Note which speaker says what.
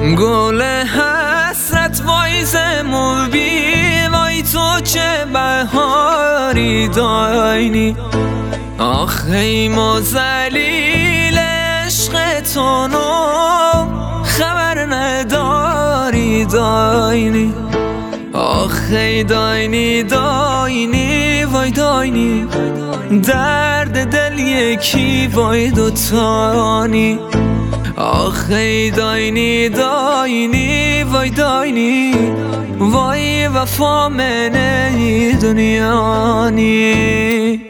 Speaker 1: گل حسرت وای زموبی وای تو چه بهاری داینی آخی ما زلیل عشق تو نو خبر نداری داینی آخی داینی داینی وای داینی درد دل یکی وای دوتانی آخی داینی داینی وای داینی وای وفا منه دنیانی